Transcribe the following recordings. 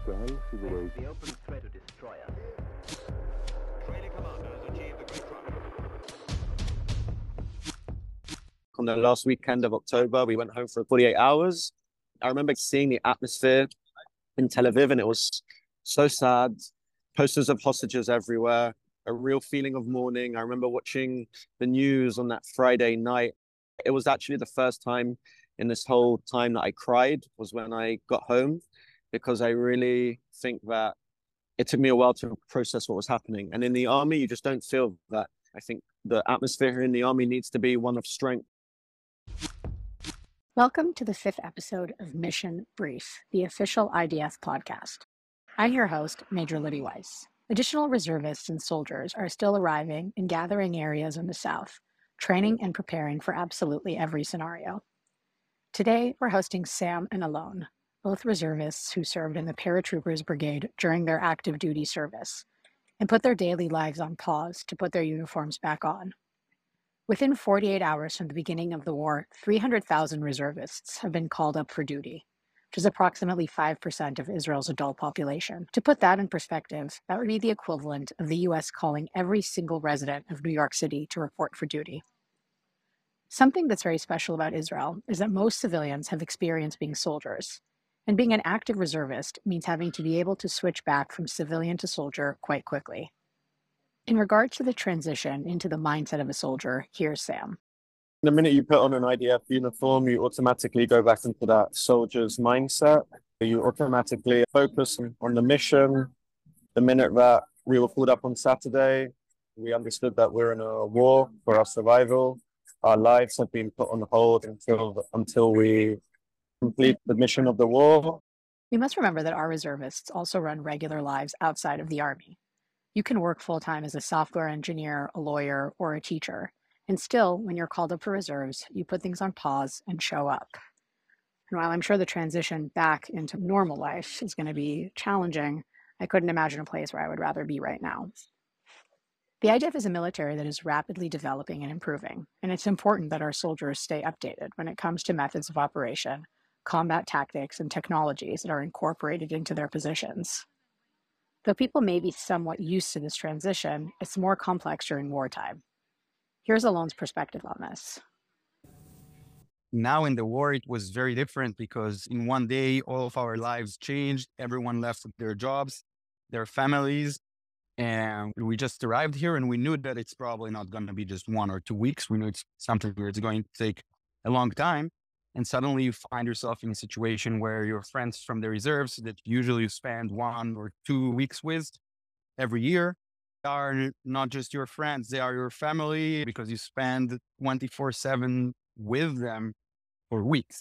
The open threat to destroy us. Training commanders achieved a great run. On the last weekend of October, we went home for 48 hours. I remember seeing the atmosphere in Tel Aviv, and it was so sad. Posters of hostages everywhere, a real feeling of mourning. I remember watching the news on that Friday night. It was actually the first time in this whole time that I cried was when I got home, because I really think that it took me a while to process what was happening. And in the army, you just don't feel that. I think the atmosphere in the army needs to be one of strength. Welcome to the 5th episode of Mission Brief, the official IDF podcast. I'm your host, Major Libby Weiss. Additional reservists and soldiers are still arriving in gathering areas in the South, training and preparing for absolutely every scenario. Today, we're hosting Sam and Alon, both reservists who served in the Paratroopers Brigade during their active duty service, and put their daily lives on pause to put their uniforms back on. Within 48 hours from the beginning of the war, 300,000 reservists have been called up for duty, which is approximately 5% of Israel's adult population. To put that in perspective, that would be the equivalent of the U.S. calling every single resident of New York City to report for duty. Something that's very special about Israel is that most civilians have experience being soldiers, and being an active reservist means having to be able to switch back from civilian to soldier quite quickly. In regards to the transition into the mindset of a soldier, here's Sam. The minute you put on an IDF uniform, you automatically go back into that soldier's mindset. You automatically focus on the mission. The minute that we were pulled up on Saturday, we understood that we're in a war for our survival. Our lives have been put on hold until we complete the mission of the war. We must remember that our reservists also run regular lives outside of the Army. You can work full-time as a software engineer, a lawyer, or a teacher. And still, when you're called up for reserves, you put things on pause and show up. And while I'm sure the transition back into normal life is going to be challenging, I couldn't imagine a place where I would rather be right now. The IDF is a military that is rapidly developing and improving, and it's important that our soldiers stay updated when it comes to methods of operation, combat tactics, and technologies that are incorporated into their positions. Though people may be somewhat used to this transition, it's more complex during wartime. Here's Alon's perspective on this. Now in the war, it was very different because in one day, all of our lives changed. Everyone left their jobs, their families, and we just arrived here and we knew that it's probably not going to be just 1 or 2 weeks. We knew it's something where it's going to take a long time. And suddenly you find yourself in a situation where your friends from the reserves that usually you spend 1 or 2 weeks with every year are not just your friends, they are your family because you spend 24/7 with them for weeks.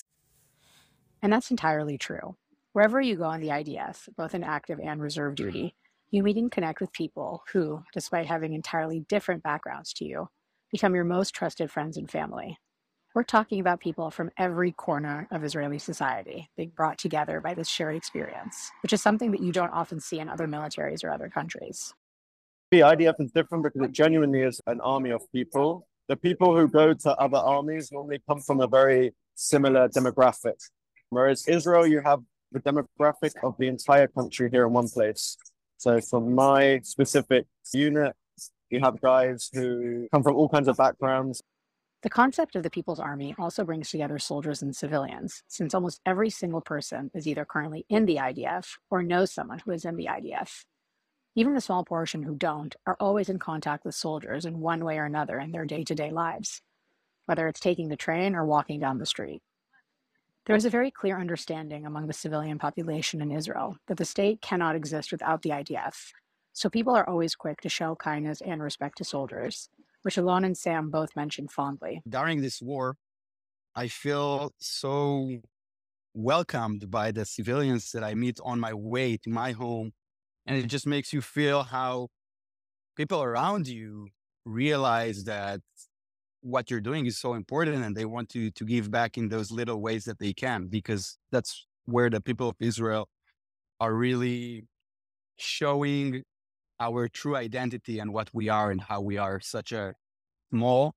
And that's entirely true. Wherever you go on the IDF, both in active and reserve duty, you meet and connect with people who, despite having entirely different backgrounds to you, become your most trusted friends and family. We're talking about people from every corner of Israeli society being brought together by this shared experience, which is something that you don't often see in other militaries or other countries. The IDF is different because it genuinely is an army of people. The people who go to other armies normally come from a very similar demographic. Whereas Israel, you have the demographic of the entire country here in one place. So from my specific unit, you have guys who come from all kinds of backgrounds. The concept of the People's Army also brings together soldiers and civilians, since almost every single person is either currently in the IDF or knows someone who is in the IDF. Even the small portion who don't are always in contact with soldiers in one way or another in their day-to-day lives, whether it's taking the train or walking down the street. There is a very clear understanding among the civilian population in Israel that the state cannot exist without the IDF, so people are always quick to show kindness and respect to soldiers, which Alon and Sam both mentioned fondly. During this war, I feel so welcomed by the civilians that I meet on my way to my home. And it just makes you feel how people around you realize that what you're doing is so important and they want to give back in those little ways that they can, because that's where the people of Israel are really showing our true identity and what we are and how we are such a small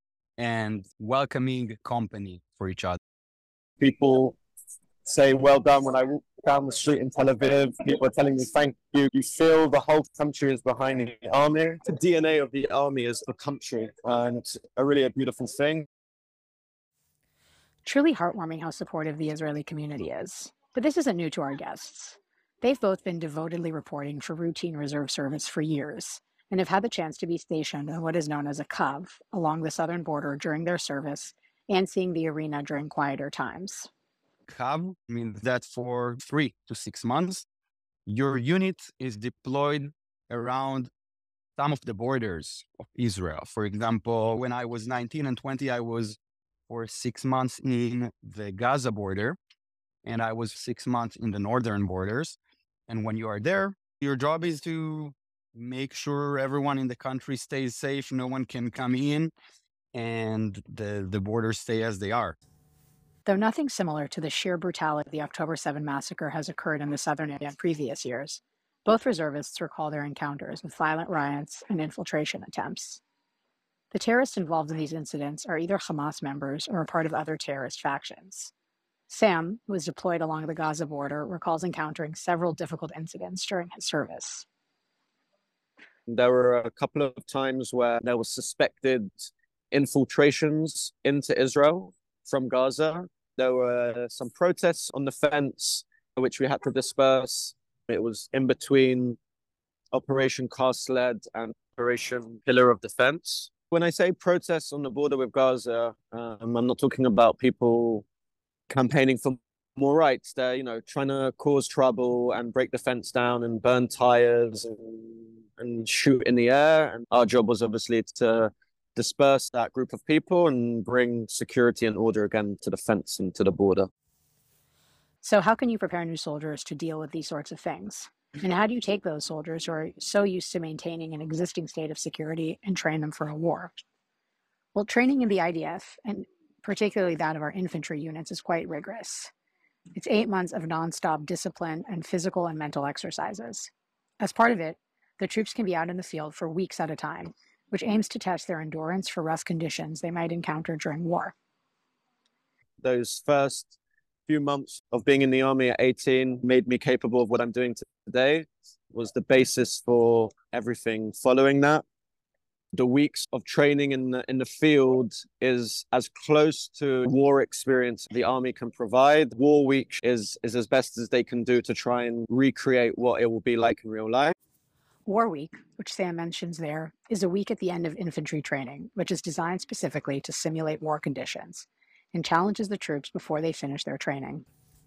and welcoming company for each other. People say well done when I down the street in Tel Aviv, people are telling me thank you. You feel the whole country is behind the army. The DNA of the army is the country, and it's a beautiful thing. Truly heartwarming how supportive the Israeli community is. But this isn't new to our guests. They've both been devotedly reporting for routine reserve service for years and have had the chance to be stationed on what is known as a Kav along the southern border during their service and seeing the arena during quieter times. Kav means that for 3 to 6 months, your unit is deployed around some of the borders of Israel. For example, when I was 19 and 20, I was for 6 months in the Gaza border, and I was 6 months in the northern borders. And when you are there, your job is to make sure everyone in the country stays safe, no one can come in, and the borders stay as they are. Though nothing similar to the sheer brutality of the October 7 massacre has occurred in the southern area in previous years, both reservists recall their encounters with violent riots and infiltration attempts. The terrorists involved in these incidents are either Hamas members or a part of other terrorist factions. Sam, who was deployed along the Gaza border, recalls encountering several difficult incidents during his service. There were a couple of times where there was suspected infiltrations into Israel from Gaza. There were some protests on the fence, which we had to disperse. It was in between Operation Cast Lead and Operation Pillar of Defense. When I say protests on the border with Gaza, I'm not talking about people campaigning for more rights. They're, trying to cause trouble and break the fence down and burn tires and shoot in the air. And our job was obviously to disperse that group of people and bring security and order again to the fence and to the border. So how can you prepare new soldiers to deal with these sorts of things? And how do you take those soldiers who are so used to maintaining an existing state of security and train them for a war? Well, training in the IDF, and particularly that of our infantry units, is quite rigorous. It's 8 months of nonstop discipline and physical and mental exercises. As part of it, the troops can be out in the field for weeks at a time, which aims to test their endurance for rough conditions they might encounter during war. Those first few months of being in the army at 18 made me capable of what I'm doing today, was the basis for everything following that. The weeks of training in the field is as close to war experience the army can provide. War week is as best as they can do to try and recreate what it will be like in real life. War Week, which Sam mentions there, is a week at the end of infantry training, which is designed specifically to simulate war conditions and challenges the troops before they finish their training.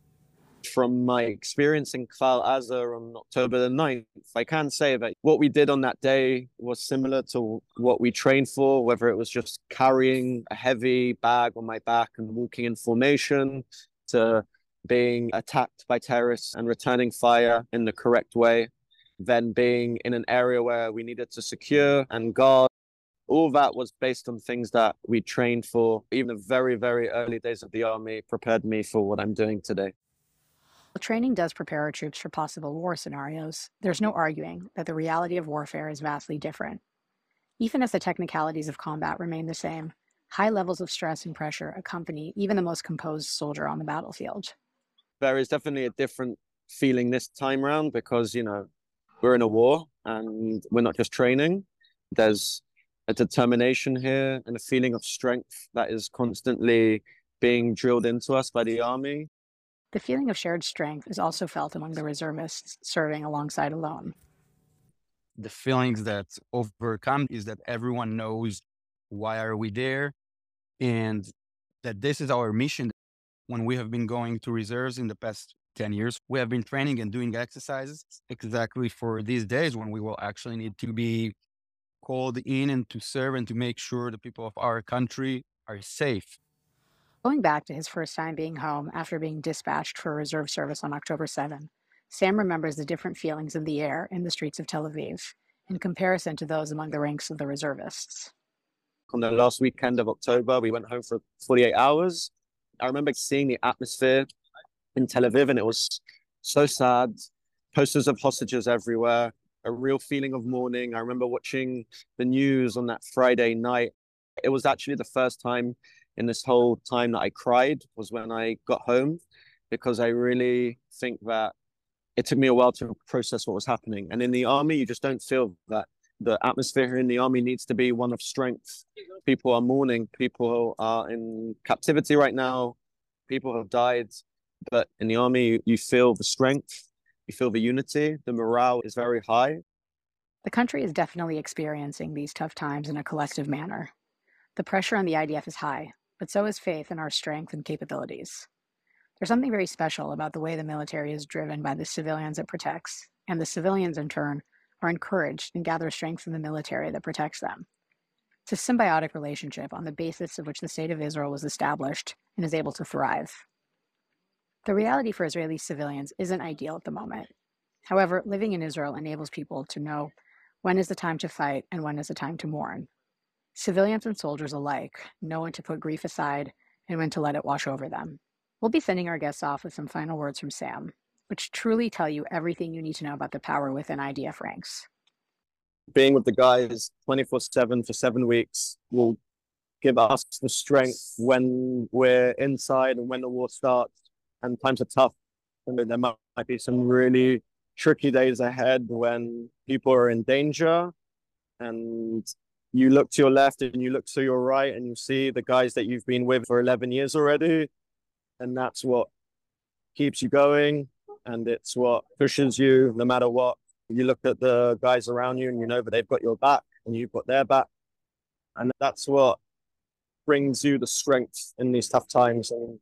From my experience in Kfar Aza on October the 9th, I can say that what we did on that day was similar to what we trained for, whether it was just carrying a heavy bag on my back and walking in formation, to being attacked by terrorists and returning fire in the correct way, then being in an area where we needed to secure and guard. All that was based on things that we trained for. Even the very, very early days of the army prepared me for what I'm doing today. While training does prepare our troops for possible war scenarios, there's no arguing that the reality of warfare is vastly different. Even as the technicalities of combat remain the same, high levels of stress and pressure accompany even the most composed soldier on the battlefield. There is definitely a different feeling this time around because, we're in a war and we're not just training. There's a determination here and a feeling of strength that is constantly being drilled into us by the army. The feeling of shared strength is also felt among the reservists serving alongside Alon. The feelings that overcome is that everyone knows why are we there and that this is our mission. When we have been going to reserves in the past 10 years, we have been training and doing exercises exactly for these days when we will actually need to be called in and to serve and to make sure the people of our country are safe. Going back to his first time being home after being dispatched for reserve service on October 7, Sam remembers the different feelings in the air in the streets of Tel Aviv in comparison to those among the ranks of the reservists. On the last weekend of October, we went home for 48 hours. I remember seeing the atmosphere in Tel Aviv, and it was so sad. Posters of hostages everywhere, a real feeling of mourning. I remember watching the news on that Friday night. It was actually the first time in this whole time that I cried was when I got home. because I really think that it took me a while to process what was happening. And in the army, you just don't feel that. The atmosphere in the army needs to be one of strength. People are mourning. People are in captivity right now. People have died. But in the army, you feel the strength. You feel the unity. The morale is very high. The country is definitely experiencing these tough times in a collective manner. The pressure on the IDF is high, but so is faith in our strength and capabilities. There's something very special about the way the military is driven by the civilians it protects, and the civilians, in turn, are encouraged and gather strength from the military that protects them. It's a symbiotic relationship on the basis of which the State of Israel was established and is able to thrive. The reality for Israeli civilians isn't ideal at the moment. However, living in Israel enables people to know when is the time to fight and when is the time to mourn. Civilians and soldiers alike know when to put grief aside and when to let it wash over them. We'll be sending our guests off with some final words from Sam, which truly tell you everything you need to know about the power within IDF ranks. Being with the guys 24/7 for 7 weeks will give us the strength when we're inside and when the war starts and times are tough. And there might be some really tricky days ahead when people are in danger, and you look to your left and you look to your right and you see the guys that you've been with for 11 years already. And that's what keeps you going. And it's what pushes you no matter what. You look at the guys around you and you know that they've got your back and you've got their back. And that's what brings you the strength in these tough times. And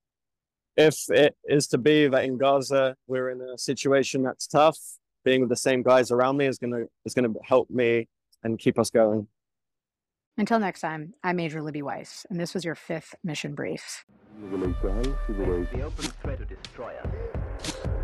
if it is to be that in Gaza, we're in a situation that's tough, being with the same guys around me is gonna help me and keep us going. Until next time, I'm Major Libby Weiss, and this was your 5th Mission Brief. The open threat to destroy us.